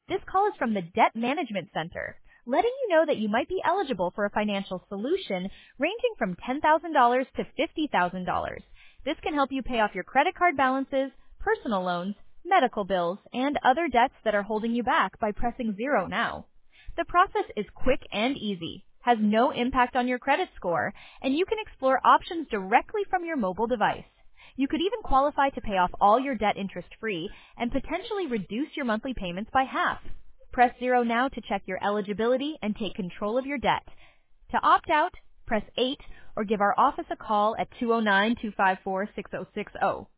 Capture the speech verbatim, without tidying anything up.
This call is from the Debt Management Center, letting you know that you might be eligible for a financial solution ranging from ten thousand dollars to fifty thousand dollars. This can help you pay off your credit card balances, personal loans, medical bills, and other debts that are holding you back by pressing zero now. The process is quick and easy, has no impact on your credit score, and you can explore options directly from your mobile device. You could even qualify to pay off all your debt interest-free and potentially reduce your monthly payments by half. Press zero now to check your eligibility and take control of your debt. To opt out, press eight or give our office a call at two oh nine, two five four, six oh six oh.